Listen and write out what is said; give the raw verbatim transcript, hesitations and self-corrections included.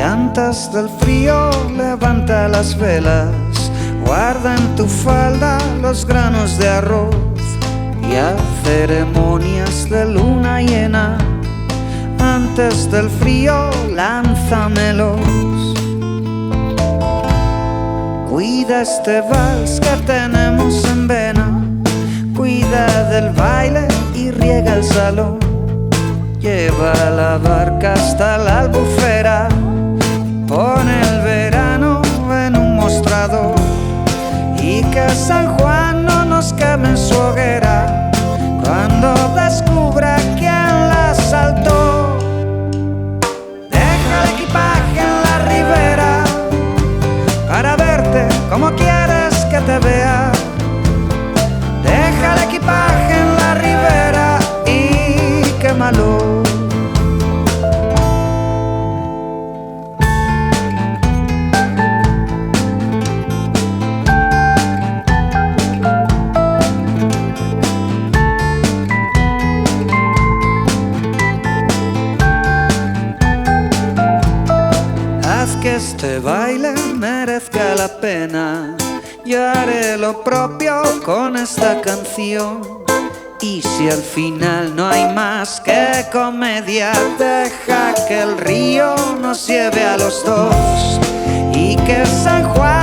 antes del frío levanta las velas, guarda en tu falda los granos de arroz y a ceremonias de luna llena, antes del frío lánzamelos. Cuida este vals que tenemos en vena, cuida del baile y riega el salón. Lleva la barca hasta la albufera, pone el verano en un mostrador y que San Juan no nos queme en su hoguera cuando descubra quién la asaltó. Deja el equipaje en la ribera para verte como quieres que te vea. Deja el equipaje en la ribera y quémalo. Que este baile merezca la pena, yo haré lo propio con esta canción. Y si al final no hay más que comedia, deja que el río nos lleve a los dos y que San Juan